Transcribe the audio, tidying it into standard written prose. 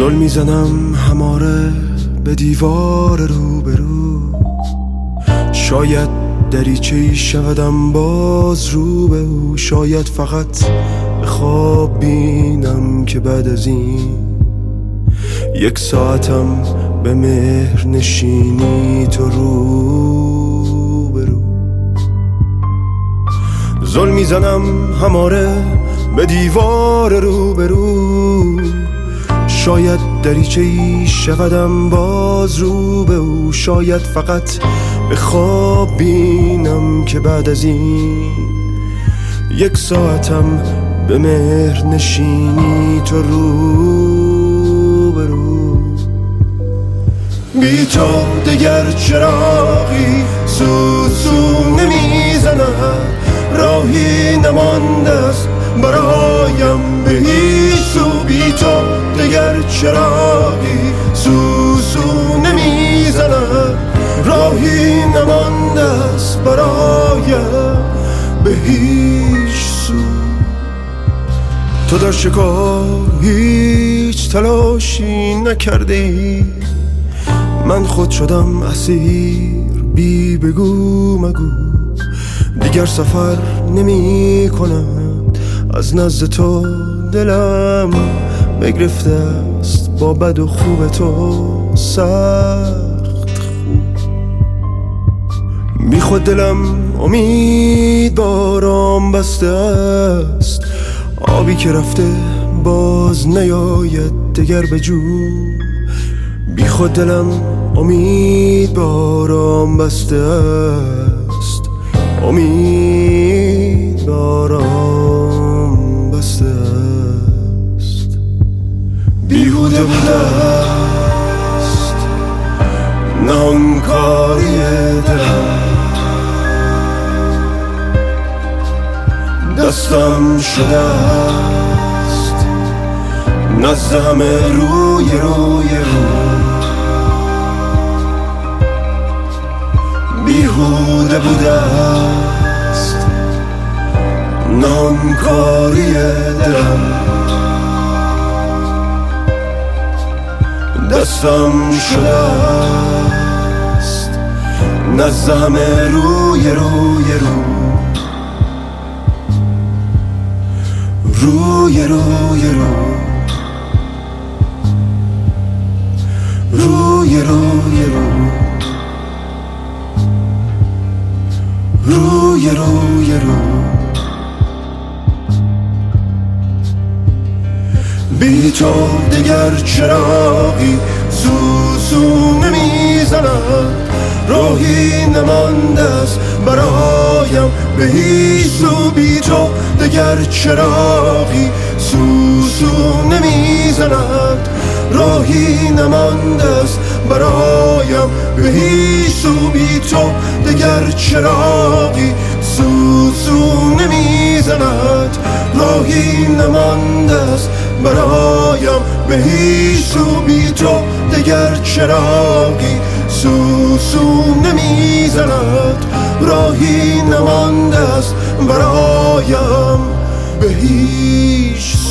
زل میزنم هماره به دیوار روبرو، شاید دریچه‌ای شودم باز رو به او. شاید فقط به خواب بینم که بعد از این یک ساعتم به مهر نشینی تو رو به رو. زل میزنم هماره به دیوار روبرو، شاید دریچه‌ای شودم باز رو به او. شاید فقط به خواب بینم که بعد از این یک ساعتم به مهر نشینی تو رو به رو. بی تو دگر چراغی سوسو نمیزند، راهی نمانده است برایم به هیچ سو. بی تو دگر چراغی سوسو نمیزند، راهی نمانده است برایم به هیچ سو. تو در شکار هیچ تلاشی نکرده ای، من خود شدم اسیر بی بگو مگو. دیگر سفر نمی کنم از نزد تو، دلم بگرفته است با بد و خوب تو سخت خوب. بی خود دلم امید بارام بسته است، آبی که رفته باز نیاید دگر به جو. بی خود دلم امید بارام بسته است، امید بارام بسته است. بیهوده بوده است نانکاری دلم، دستم شده است نزد همه روی رو. بیهوده بوده است نانکاری دلم، دستم شده است نزد همه روی رو. روی رو روی رو روی رو. بی تو دیگر چراغی سوسو نمیزند، راهی نمانده است برایم به هیچ سو. بی تو دیگر چراغی سوسو نمیزند، راهی نمانده است برایم به هیچ سو. بی تو دگر چراغی سوسو نمیزند، راهی نمانده است برایم به هیچ سو. بی تو دگر چراغی سوسو نمیزند، راهی نمانده است برایم به هیچ